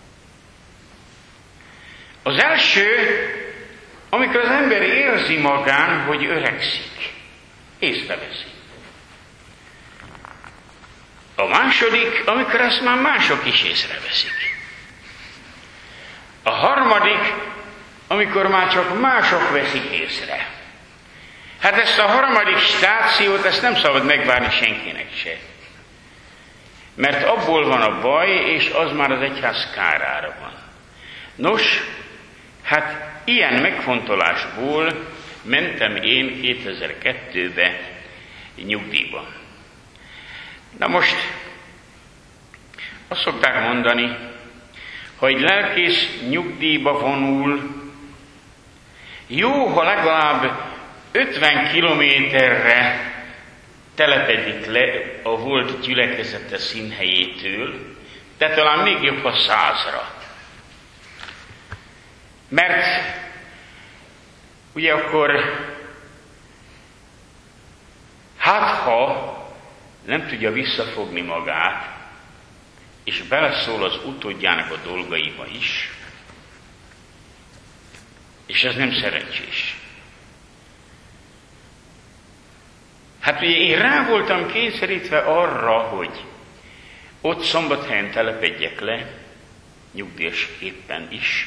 Az első, amikor az ember érzi magán, hogy öregszik, észreveszi. A második, amikor ezt már mások is észreveszik. A harmadik, amikor már csak mások veszik észre. Hát ezt a harmadik stációt, ezt nem szabad megvárni senkinek se. Mert abból van a baj, és az már az egyház kárára van. Nos, hát ilyen megfontolásból mentem én kétezer-kettőbe nyugdíjba. Na most, azt szokták mondani, ha egy lelkész nyugdíjba vonul, jó, ha legalább ötven kilométerre telepedik le a volt gyülekezete színhelyétől, de talán még jobb a százra. Mert ugye akkor, hát ha nem tudja visszafogni magát, és beleszól az utódjának a dolgaiba is, és ez nem szerencsés. Hát ugye én rá voltam kényszerítve arra, hogy ott Szombathelyen telepedjek le, nyugdíjasképpen is,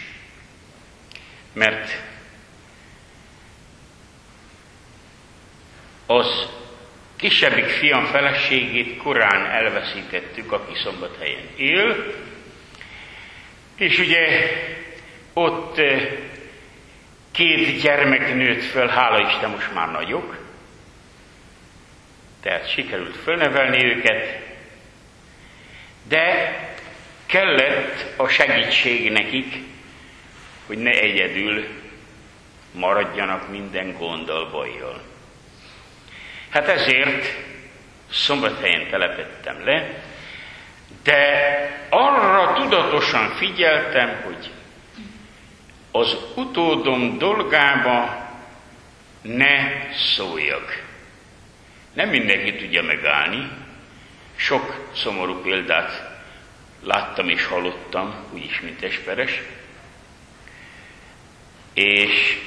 mert az kisebbik fiam feleségét korán elveszítettük, aki Szombathelyen él, és ugye ott két gyermek nőtt föl, hála Isten, most már nagyok, tehát sikerült fölnevelni őket, de kellett a segítség nekik, hogy ne egyedül maradjanak minden gonddal, bajjal. Hát ezért Szombathelyen telepedtem le, de arra tudatosan figyeltem, hogy az utódom dolgába ne szóljak. Nem mindenki tudja megállni, sok szomorú példát láttam és hallottam, úgyis, mint Esperes, és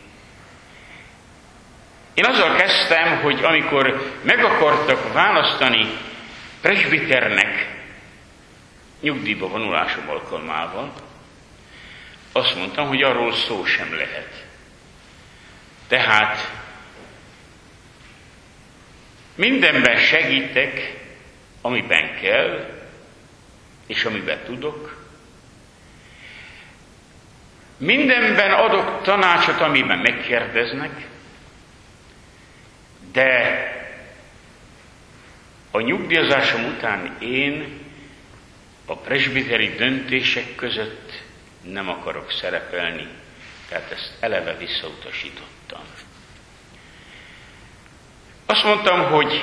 én azzal kezdtem, hogy amikor meg akartak választani presbiternek nyugdíjba vonulásom alkalmával, azt mondtam, hogy arról szó sem lehet. Tehát mindenben segítek, amiben kell, és amiben tudok. Mindenben adok tanácsot, amiben megkérdeznek, de a nyugdíjazásom után én a presbiteri döntések között nem akarok szerepelni, tehát ezt eleve visszautasítottam. Azt mondtam, hogy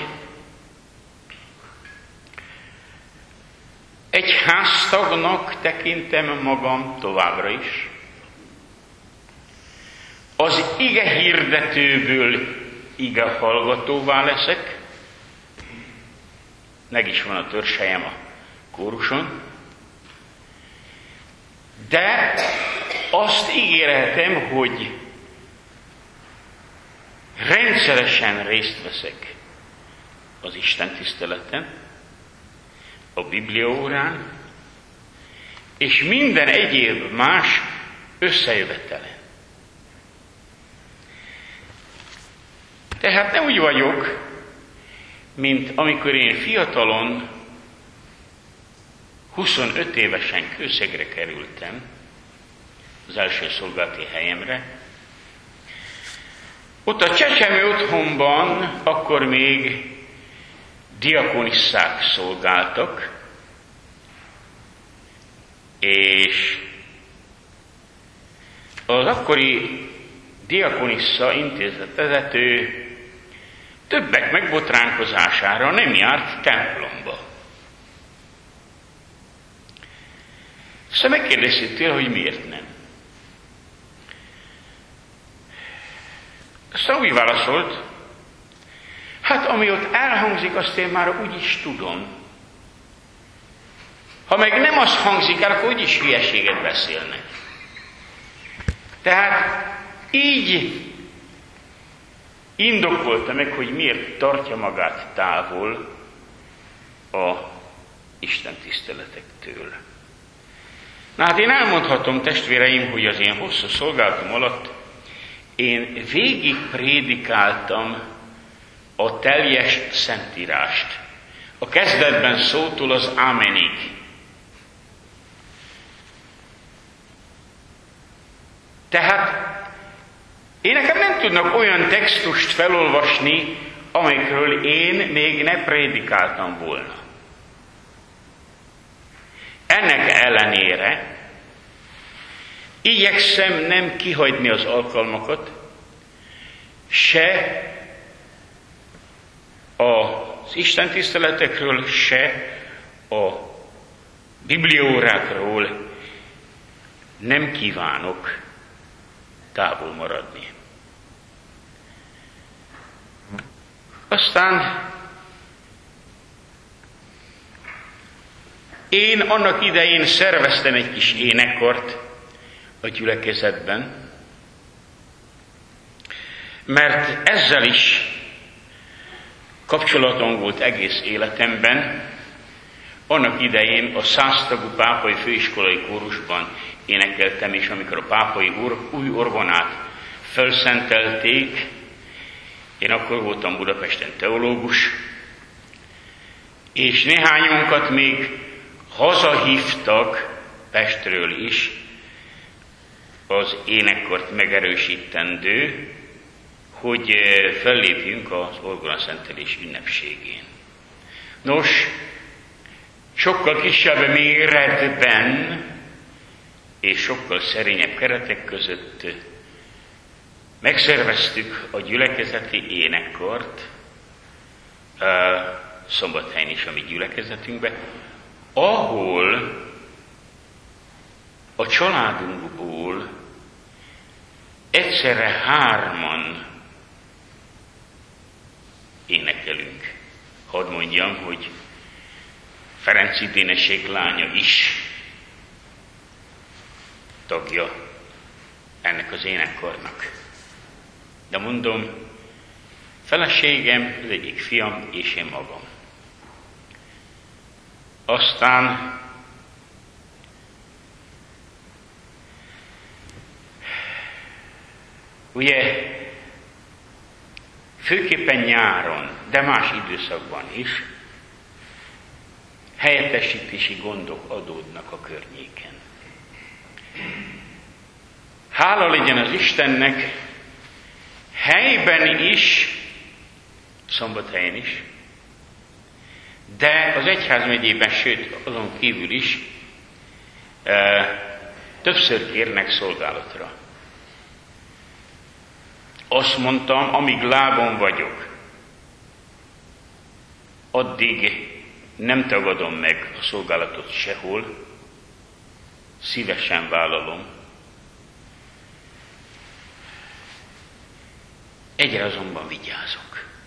egy háztagnak tekintem magam továbbra is. Az ige hirdetőből ige hallgatóvá leszek. Meg is van a törzshelyem a kóruson. De azt ígérhetem, hogy rendszeresen részt veszek az Isten tiszteleten, a bibliaórán, és minden egyéb más összejövetelen. Tehát nem úgy vagyok, mint amikor én fiatalon, huszonöt évesen Kőszegre kerültem, az első szolgálati helyemre. Ott a csecsemő otthonban akkor még diakonisszák szolgáltak, és az akkori diakonissza intézetvezető többek megbotránkozására nem járt templomba. Szóval megkérdeztél, hogy miért nem. Aztán úgy válaszolt, hát ami ott elhangzik, azt én már úgy is tudom. Ha meg nem az hangzik el, akkor úgyis hülyeséget beszélnek. Tehát így indokolta meg, hogy miért tartja magát távol a Isten tiszteletektől. Na hát én elmondhatom, testvéreim, hogy az én hosszú szolgálatom alatt én végig prédikáltam a teljes szentírást. A kezdetben szótól az ámenig. Tehát én nekem nem tudnak olyan textust felolvasni, amikről én még ne prédikáltam volna. Ennek ellenére igyekszem nem kihagyni az alkalmakat, se az Isten tiszteletekről, se a bibliaórákról nem kívánok távol maradni. Aztán én annak idején szerveztem egy kis énekkart a gyülekezetben, mert ezzel is kapcsolatom volt egész életemben. Annak idején a száztagú pápai főiskolai kórusban énekeltem, és amikor a pápai új orgonát felszentelték, Én akkor voltam Budapesten teológus, és néhányunkat még hazahívtak Pestről is, az énekkart megerősítendő, hogy fellépjünk az orgonaszentelés ünnepségén. Nos, sokkal kisebb méretben és sokkal szerényebb keretek között megszerveztük a gyülekezeti énekkart, Szombathelyen is a mi gyülekezetünkbe, ahol a családunkból egyszerre hárman énekelünk. Hadd mondjam, hogy Ferenci Dénesék lánya is tagja ennek az énekkarnak. De mondom, feleségem, az egyik fiam, és én magam. Aztán ugye főképpen nyáron, de más időszakban is helyettesítési gondok adódnak a környéken. Hála legyen az Istennek, helyben is, Szombathelyen is, de az egyházmegyében, sőt azon kívül is e, többször kérnek szolgálatra. Azt mondtam, amíg lábon vagyok, addig nem tagadom meg a szolgálatot sehol, szívesen vállalom. Egyre azonban vigyázok.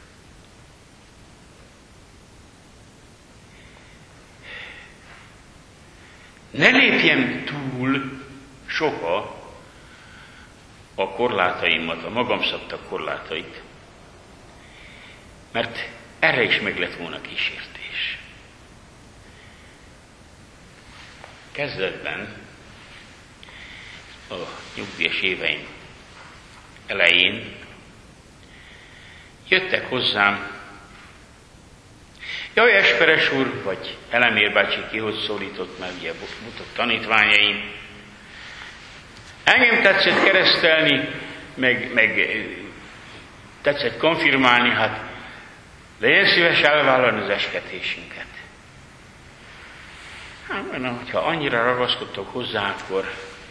Ne lépjem túl soha a korlátaimat, a magam szabta korlátait, mert erre is meg lett volna kísértés. Kezdetben, a nyugdíjas éveim elején jöttek hozzám, jaj, Esperes úr, vagy Elemér bácsi, ki hogy szólított, mert ugye mutat tanítványaim, engem tetszett keresztelni, meg, meg tetszett konfirmálni, hát legyen szíves elvállalni az esketésünket. Hát, na, hogyha annyira ragaszkodtok hozzá, akkor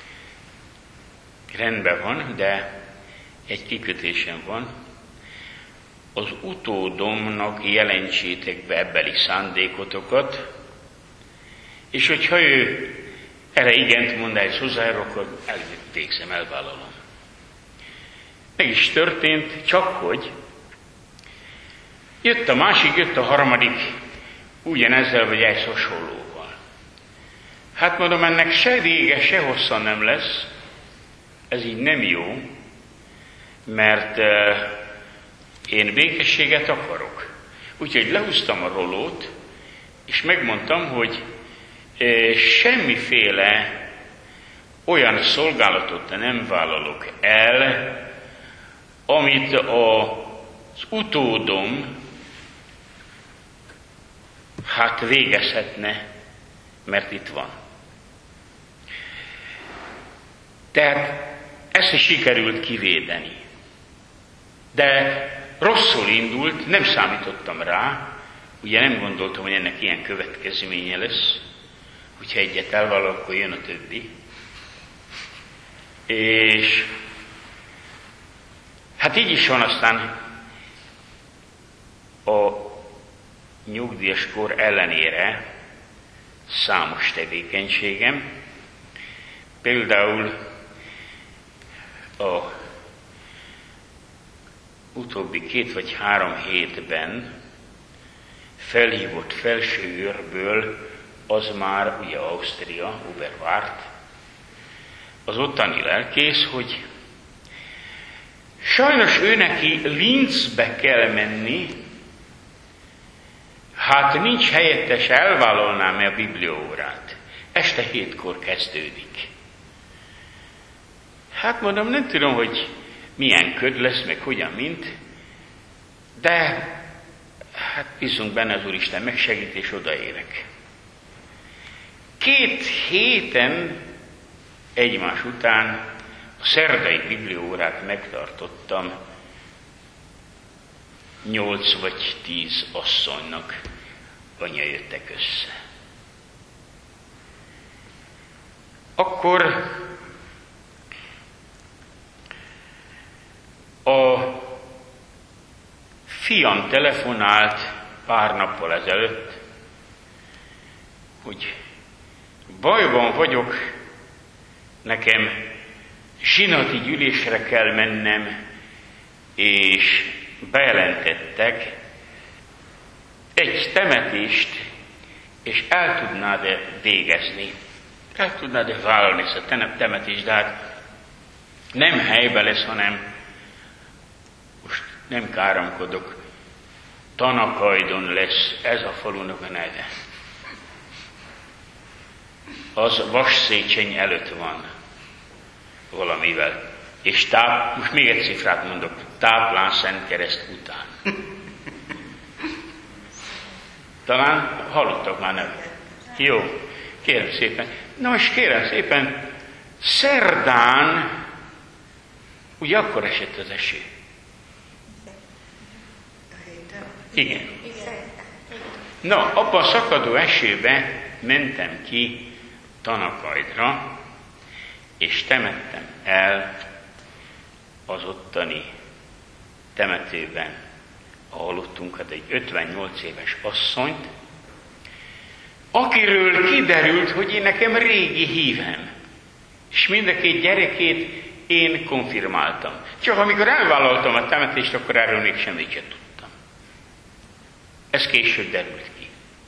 rendben van, de egy kikötésem van. Az utódomnak jelentsétek be ebbeli szándékotokat, és hogyha ő erre igent mond, ez hozzájár, akkor elvégzem, elvállalom. Meg is történt, csak hogy jött a másik, jött a harmadik, ugyanezzel vagy egy hasonlóval. Hát mondom, ennek se vége, se hossza nem lesz, ez így nem jó, mert uh, én békességet akarok. Úgyhogy lehúztam a rolót, és megmondtam, hogy uh, semmiféle olyan szolgálatot nem vállalok el, amit az utódom hát végezhetne, mert itt van. Tehát ezt is sikerült kivédeni. De rosszul indult, nem számítottam rá, ugye nem gondoltam, hogy ennek ilyen következménye lesz, hogyha egyet elvállalok, akkor jön a többi. És hát így is van aztán a nyugdíjas kor ellenére számos tevékenységem. Például a utóbbi két vagy három hétben felhívott felsőőrből, az már ugye Ausztria, Oberwart, az ottani lelkész, hogy sajnos ő neki Linzbe kell menni, hát nincs helyettes, elvállalnám-e a bibliaórát. Este hétkor kezdődik. Hát mondom, nem tudom, hogy milyen köd lesz, meg hogyan, mint, De hát bízunk benne, az Úristen megsegít, és odaérek. Két héten egymás után a szerdai bibliaórát megtartottam nyolc vagy tíz asszonynak, anya jöttek össze. Akkor a fiam telefonált pár nappal ezelőtt, hogy bajban vagyok, nekem zsinati gyűlésre kell mennem, és bejelentettek egy temetést, és el tudnád-e végezni? El tudnád-e vállalni ezt a temetést, de hát nem helyben lesz, hanem most nem káromkodok, Tanakajdon lesz ez a falunak a neve. Az Vasszécseny előtt van valamivel. És táp, most még egy cifrát mondok, Táplán Szentkereszt után. Talán hallottak már nevet. Jó, kérem szépen. Na most kérem szépen, szerdán, ugye akkor esett az eső. Igen. Na, abban a szakadó esőben mentem ki Tanakajdra, és temettem el az ottani temetőben a halottunkat, egy ötvennyolc éves asszonyt, akiről kiderült, hogy én nekem régi hívem, és mind a két gyerekét én konfirmáltam. Csak amikor elvállaltam a temetést, akkor erről még semmit sem tudtam. Ez később derült ki.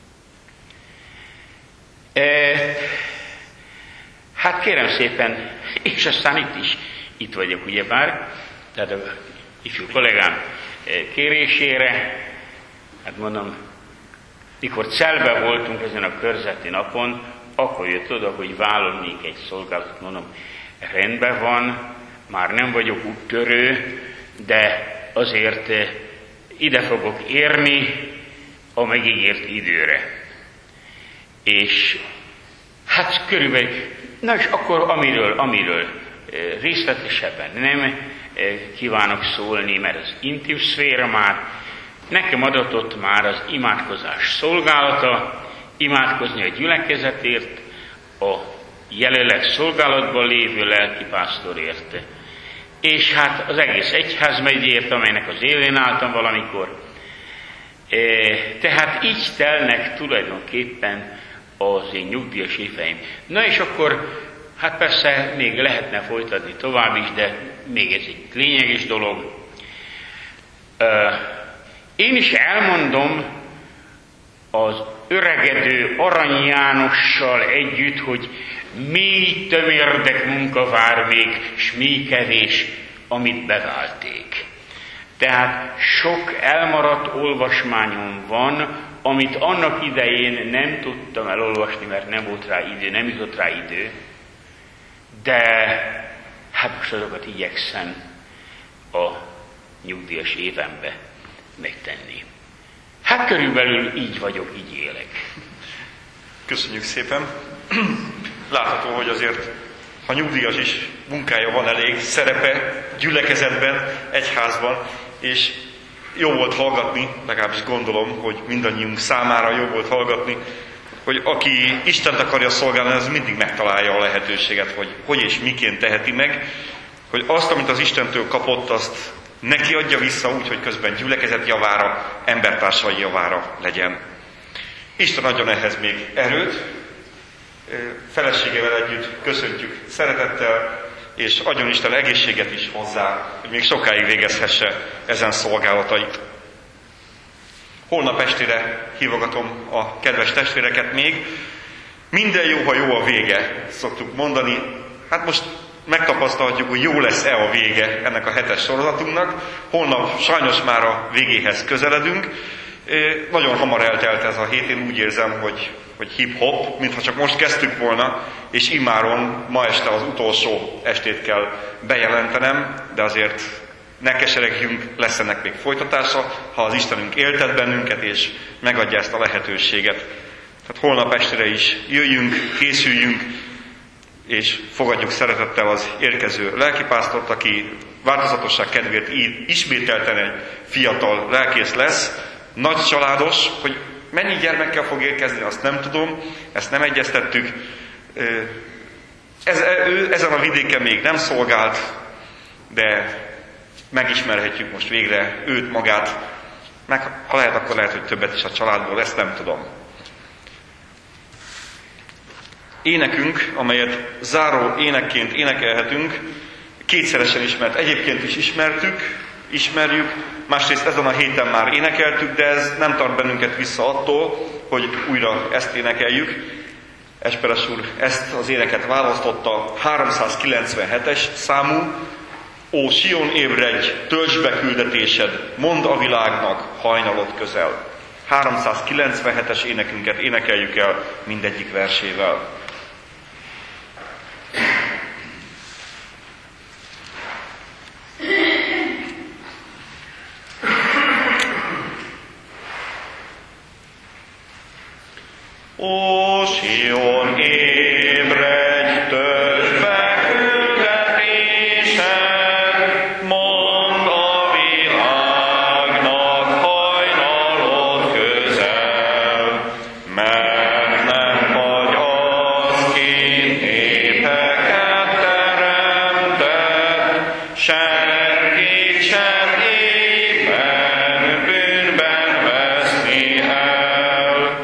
E, hát kérem szépen, és aztán itt is, itt vagyok ugyebár, tehát a ifjú kollégám kérésére, hát mondom, mikor Celbe voltunk ezen a körzeti napon, akkor jött oda, hogy vállalnék egy szolgálatot, mondom, rendben van, már nem vagyok úttörő, de azért ide fogok érni a megígért időre. És hát körülbelül, na és akkor amiről, amiről részletesebben nem kívánok szólni, mert az intim szféra már, nekem adatott már az imádkozás szolgálata, imádkozni a gyülekezetért, a jelenleg szolgálatban lévő lelkipásztorért, és hát az egész egyházmegyért, amelynek az élén álltam valamikor. Tehát így telnek tulajdonképpen az én nyugdíjas éveim. Na és akkor, hát persze még lehetne folytatni tovább is, de még ez egy lényeges dolog. Én is elmondom az öregedő Arany Jánossal együtt, hogy mi tömérdek munka vár még, s mi kevés, amit beválték. Tehát sok elmaradt olvasmányom van, amit annak idején nem tudtam elolvasni, mert nem volt rá idő, nem jutott rá idő, de hát most azokat igyekszem a nyugdíjas évembe megtenni. Hát körülbelül így vagyok, így élek. Köszönjük szépen. Látható, hogy azért, ha nyugdíjas is munkája van, elég szerepe gyülekezetben, egyházban, és jó volt hallgatni, legalábbis gondolom, hogy mindannyiunk számára jó volt hallgatni, hogy aki Istent akarja szolgálni, az mindig megtalálja a lehetőséget, hogy hogy és miként teheti meg, hogy azt, amit az Istentől kapott, azt neki adja vissza úgy, hogy közben gyülekezet javára, embertársai javára legyen. Isten adjon ehhez még erőt, feleségével együtt köszöntjük szeretettel, és adjon Isten egészséget is hozzá, hogy még sokáig végezhesse ezen szolgálatait. Holnap estére hívogatom a kedves testvéreket még. Minden jó, ha jó a vége, szoktuk mondani. Hát most megtapasztalhatjuk, hogy jó lesz-e a vége ennek a hetes sorozatunknak. Holnap sajnos már a végéhez közeledünk. Nagyon hamar eltelt ez a hét, én úgy érzem, hogy, hogy hip-hop, mintha csak most kezdtük volna, és immáron ma este az utolsó estét kell bejelentenem, de azért ne keseregjünk, lesz ennek még folytatása, ha az Istenünk éltet bennünket, és megadja ezt a lehetőséget. Tehát holnap estére is jöjjünk, készüljünk, és fogadjuk szeretettel az érkező lelkipásztort, aki változatosság kedvéért ismételten egy fiatal lelkész lesz, nagy családos, hogy mennyi gyermekkel fog érkezni, azt nem tudom, ezt nem egyeztettük. Ez, ő ezen a vidéken még nem szolgált, de megismerhetjük most végre őt, magát, meg ha lehet, akkor lehet, hogy többet is a családból, ezt nem tudom. Énekünk, amelyet záró énekként énekelhetünk, kétszeresen ismert. Egyébként is ismertük, ismerjük, másrészt ezen a héten már énekeltük, de ez nem tart bennünket vissza attól, hogy újra ezt énekeljük. Esperes úr ezt az éneket választotta, háromszázkilencvenhetes számú. Ó, Sion, ébredj, töltsd be küldetésed, mondd a világnak, hajnalod közel. háromszázkilencvenhetes énekünket énekeljük el mindegyik versével. Ó, Sion, ébredj, töltsd be küldetésed, mondd a világnak, hajnalod közel, mert nem vagy az, ki népeket teremtett, senkit sem éppen bűnben veszni el.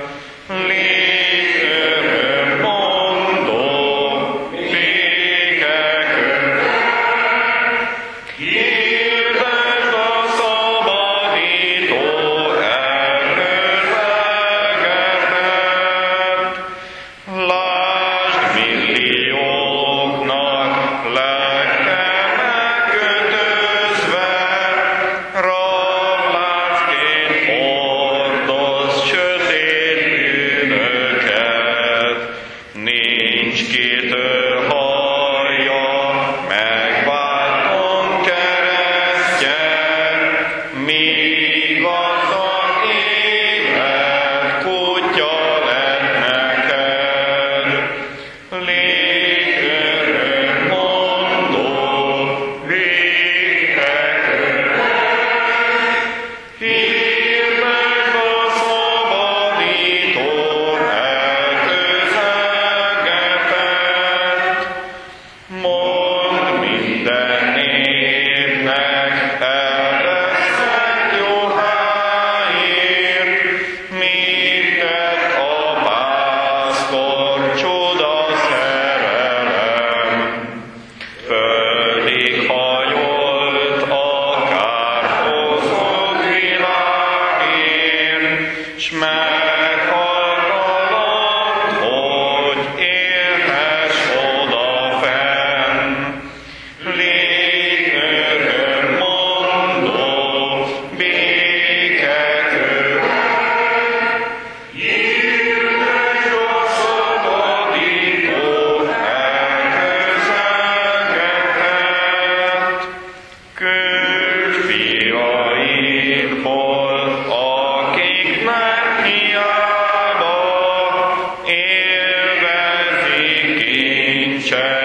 Church.